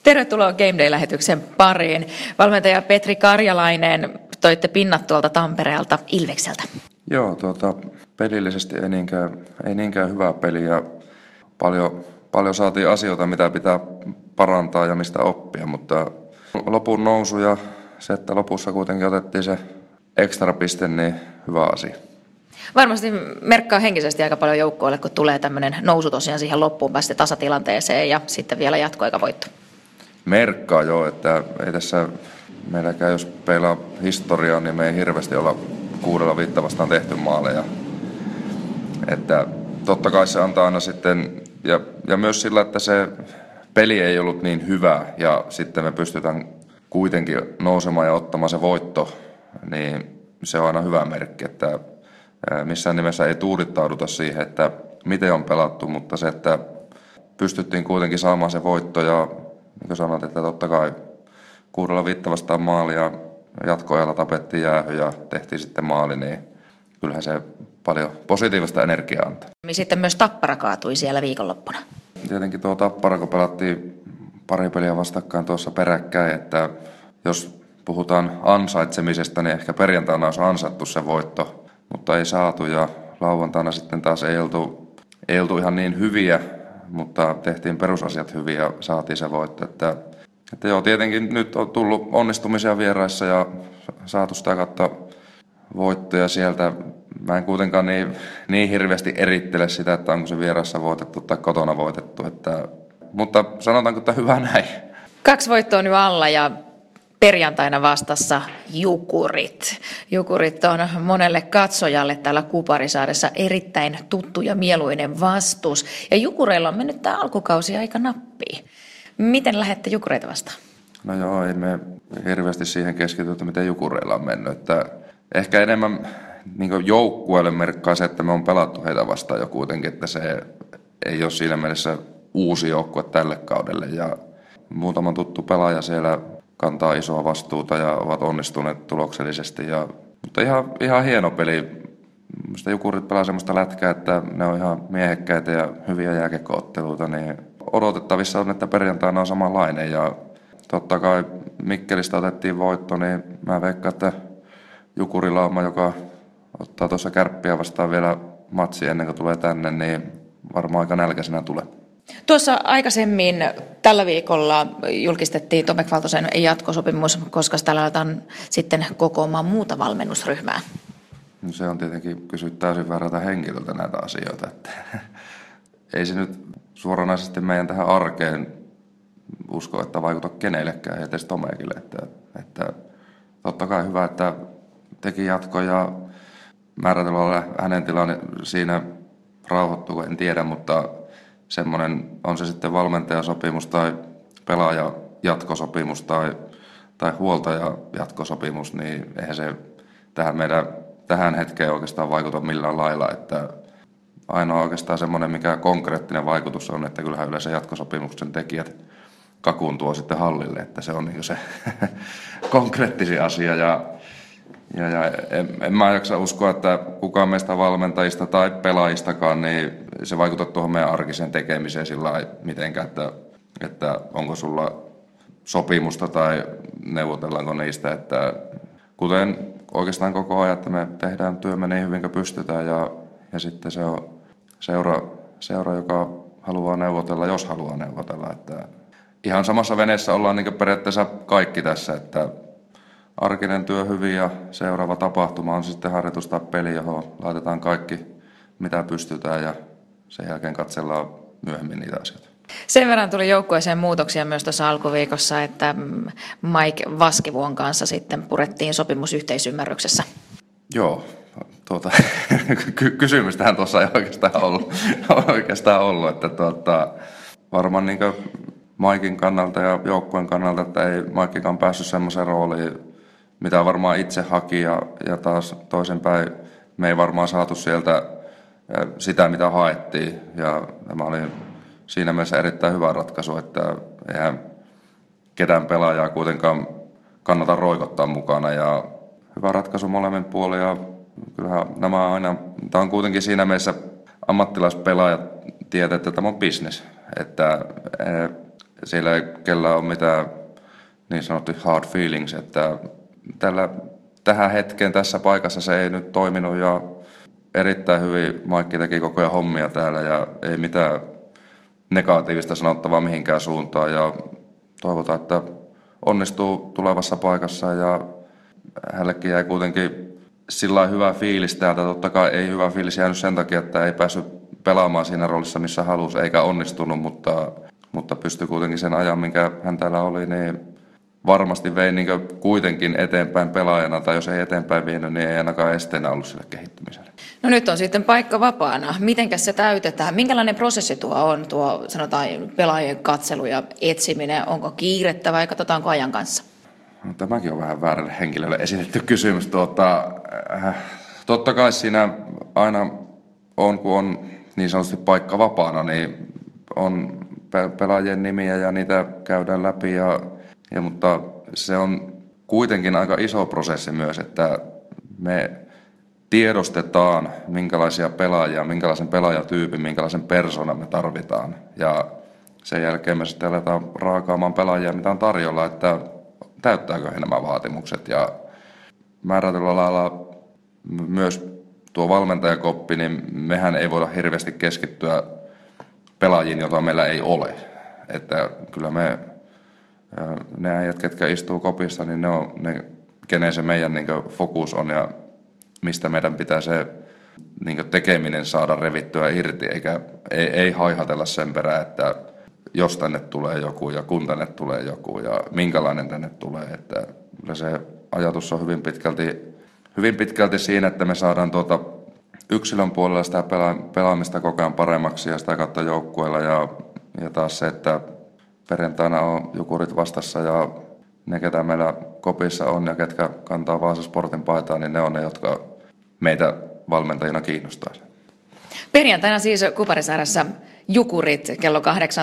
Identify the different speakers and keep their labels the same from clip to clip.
Speaker 1: Tervetuloa Game Day-lähetyksen pariin. Valmentaja Petri Karjalainen, toitte pinnat tuolta Tampereelta Ilvekseltä.
Speaker 2: Joo, pelillisesti ei niinkään hyvää peliä. Paljon saatiin asioita, mitä pitää parantaa ja mistä oppia, mutta lopun nousu ja se, että lopussa kuitenkin otettiin se ekstra piste, niin hyvä asia.
Speaker 1: Varmasti merkkaa henkisesti aika paljon joukkoille, kun tulee tämmöinen nousu tosiaan siihen loppuun päästä tasatilanteeseen ja sitten vielä jatkoaikavoitto.
Speaker 2: Merkkaa joo, että ei tässä meilläkään, jos peilaa historiaa, niin me ei hirveästi olla 6-5 vastaan tehty maaleja. Että totta kai se antaa aina sitten, ja myös sillä, että se peli ei ollut niin hyvä ja sitten me pystytään kuitenkin nousemaan ja ottamaan se voitto, niin se on aina hyvä merkki, että missään nimessä ei tuudittauduta siihen, että miten on pelattu, mutta se, että pystyttiin kuitenkin saamaan se voitto ja niin kuin sanoit, että totta kai 6-5 vastaan maali ja jatkoajalla tapettiin jäähy ja tehtiin sitten maali, niin kyllähän se paljon positiivista energiaa antaa.
Speaker 1: Sitten myös Tappara kaatui siellä viikonloppuna.
Speaker 2: Tietenkin tuo Tappara, kun pelattiin pari peliä vastakkain tuossa peräkkäin, että jos puhutaan ansaitsemisesta, niin ehkä perjantaina olisi ansaittu se voitto, mutta ei saatu ja lauantaina sitten taas ei oltu ihan niin hyviä, mutta tehtiin perusasiat hyvin ja saatiin se voitto. Että joo, tietenkin nyt on tullut onnistumisia vieraissa ja saatu sitä kautta voittoja sieltä. Mä en kuitenkaan niin hirveästi erittele sitä, että onko se vierassa voitettu tai kotona voitettu. Mutta sanotaanko, että hyvä näin.
Speaker 1: 2 voittoa nyt alla ja perjantaina vastassa Jukurit. Jukurit on monelle katsojalle täällä Kuparisaaressa erittäin tuttu ja mieluinen vastus. Ja Jukureilla on mennyt tämä alkukausi aika nappiin. Miten lähette Jukureita vastaan?
Speaker 2: No joo, ei me hirveästi siihen keskitytä, miten Jukureilla on mennyt. Että ehkä enemmän niin joukkueelle merkkaa se, että me on pelattu heitä vastaan jo kuitenkin, että se ei ole siinä mielessä uusi joukkue tälle kaudelle. Ja muutama tuttu pelaaja siellä kantaa isoa vastuuta ja ovat onnistuneet tuloksellisesti. Mutta ihan hieno peli. Minusta Jukurit pelaa semmoista lätkää, että ne on ihan miehekkäitä ja hyviä jääkiekko-otteluita, niin odotettavissa on, että perjantaina on samanlainen. Ja totta kai Mikkelistä otettiin voitto, niin mä veikkaan, että Jukurilauma, joka ottaa tuossa Kärppiä vastaan vielä matsi ennen kuin tulee tänne, niin varmaan aika nälkäisenä tulee.
Speaker 1: Tuossa aikaisemmin tällä viikolla julkistettiin Tomek Valtosen jatkosopimus, koska tällä aletaan sitten kokoamaan muuta valmennusryhmää.
Speaker 2: No se on tietenkin kysyt täysin väärältä henkilöltä näitä asioita. Että ei se nyt suoranaisesti meidän tähän arkeen usko, että vaikuta kenellekään, edes Tomekille. Että totta kai hyvä, että teki jatko ja määrätyllä hänen tilanne siinä rauhoittuu, en tiedä, mutta semmoinen on se sitten valmentajasopimus tai pelaaja jatkosopimus tai huoltaja jatkosopimus, niin eihän se tähän hetkeen oikeastaan vaikuta millään lailla, että ainoa oikeastaan semmoinen, mikä konkreettinen vaikutus on, että kyllähän yleensä jatkosopimuksen tekijät kakun tuo sitten hallille, että se on niin se konkreettisin asia ja en mä jaksa uskoa, että kukaan meistä valmentajista tai pelaajistakaan, niin se vaikuttaa tuohon meidän arkiseen tekemiseen sillä lailla mitenkään, että onko sulla sopimusta tai neuvotellaanko niistä, että kuten oikeastaan koko ajan, että me tehdään työmme niin hyvin kuin pystytään ja sitten se on seura, joka haluaa neuvotella, jos haluaa neuvotella, että ihan samassa veneessä ollaan niin periaatteessa kaikki tässä, että arkinen työ hyvin ja seuraava tapahtuma on sitten harjoitus tai peli, johon laitetaan kaikki mitä pystytään ja sen jälkeen katsellaan myöhemmin niitä asioita.
Speaker 1: Sen verran tuli joukkueeseen muutoksia myös tuossa alkuviikossa, että Mike Vaskivuon kanssa sitten purettiin sopimus yhteisymmärryksessä.
Speaker 2: Joo, kysymystähän tuossa ei oikeastaan ollut että varmaan niin Maikin kannalta ja joukkueen kannalta, että ei Maikikaan päässyt semmoiseen rooliin, mitä varmaan itse haki ja taas toisinpäin me ei varmaan saatu sieltä sitä, mitä haettiin ja tämä oli siinä mielessä erittäin hyvä ratkaisu, että eihän ketään pelaajaa kuitenkaan kannata roikottaa mukana ja hyvä ratkaisu molemmin puolin ja kyllähän nämä aina, tämä on kuitenkin siinä mielessä ammattilaispelaajat tietää, että tämä on business, että siellä ei kellään ole mitään niin sanottu hard feelings, että tähän hetkeen tässä paikassa se ei nyt toiminut ja erittäin hyvin Maikki teki koko ajan hommia täällä ja ei mitään negatiivista sanottavaa mihinkään suuntaan ja toivotaan, että onnistuu tulevassa paikassa ja hänellekin jäi kuitenkin sillä hyvä fiilis täältä. Totta kai ei hyvä fiilis jäänyt sen takia, että ei päässyt pelaamaan siinä roolissa, missä halusi, eikä onnistunut, mutta pystyi kuitenkin sen ajan, minkä hän täällä oli, niin varmasti vei niin kuitenkin eteenpäin pelaajana, tai jos ei eteenpäin vienyt, niin ei ainakaan esteenä ollut sille kehittymiselle.
Speaker 1: No nyt on sitten paikka vapaana. Mitenkäs se täytetään? Minkälainen prosessi tuo on, tuo sanotaan pelaajien katselu ja etsiminen? Onko kiirettä vai katsotaanko ajan kanssa?
Speaker 2: No, tämäkin on vähän väärälle henkilölle esitetty kysymys. Totta kai siinä aina on, kun on niin sanotusti paikka vapaana, niin on pelaajien nimiä ja niitä käydään läpi, mutta se on kuitenkin aika iso prosessi myös, että me tiedostetaan, minkälaisia pelaajia, minkälaisen pelaajatyypin, minkälaisen persoonan me tarvitaan. Ja sen jälkeen me sitten aletaan raakaamaan pelaajia, mitä on tarjolla, että täyttääkö he nämä vaatimukset. Ja määrätyllä lailla myös tuo valmentajakoppi, niin mehän ei voida hirveästi keskittyä pelaajiin, joita meillä ei ole. Että kyllä ne äijät, ketkä istuu kopissa, niin ne on ne, kenen se meidän niin fokus on ja mistä meidän pitää se niin tekeminen saada revittyä irti, eikä ei haihatella sen perään, että jos tänne tulee joku ja kun tänne tulee joku ja minkälainen tänne tulee. Että kyllä se ajatus on hyvin pitkälti siinä, että me saadaan yksilön puolella sitä pelaamista koko ajan paremmaksi ja sitä kautta joukkueella ja taas se, että perjantaina on Jukurit vastassa ja ne, ketä meillä kopissa on ja ketkä kantaa Vaasa Sportin paitaa, niin ne on ne, jotka meitä valmentajina kiinnostaisi.
Speaker 1: Perjantaina siis Kuparisaaressa Jukurit kello 18.30.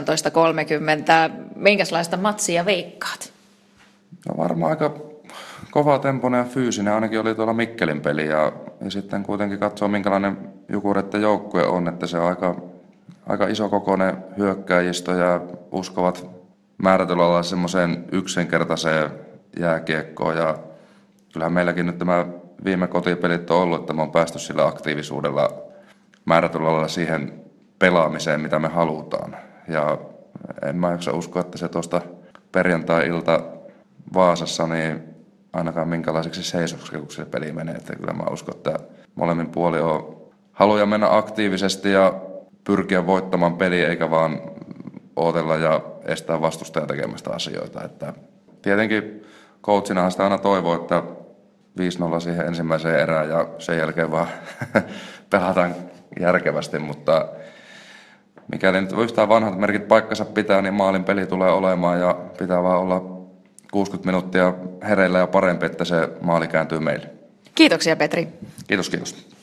Speaker 1: Minkälaista matsia veikkaat?
Speaker 2: No varmaan aika kova tempoinen ja fyysinen, ainakin oli tuolla Mikkelin peli ja sitten kuitenkin katsoo minkälainen Jukureiden joukkue on, että se on aika iso kokoinen hyökkääjistö ja uskovat määrätyllä lailla semmoiseen yksinkertaiseen jääkiekkoon ja kyllähän meilläkin nyt tämä viime kotipelit on ollut, että me on päästy sillä aktiivisuudella määrätyllä lailla siihen pelaamiseen, mitä me halutaan. Ja en mä jaksa uskoa, että se tuosta perjantai-ilta Vaasassa, niin ainakaan minkälaiseksi seisoksi, kun se peli menee. Että kyllä mä uskon, että molemmin puoli on haluja mennä aktiivisesti ja pyrkiä voittamaan peliä, eikä vaan ootella ja estää vastustajaa tekemästä asioita. Että tietenkin coachinahan sitä aina toivoo, että 5-0 siihen ensimmäiseen erään ja sen jälkeen vaan pelataan järkevästi, mutta mikäli nyt yhtään vanhat merkit paikkansa pitää, niin maalin peli tulee olemaan ja pitää vaan olla 60 minuuttia hereillä ja parempi, että se maali kääntyy meille.
Speaker 1: Kiitoksia Petri.
Speaker 2: Kiitos.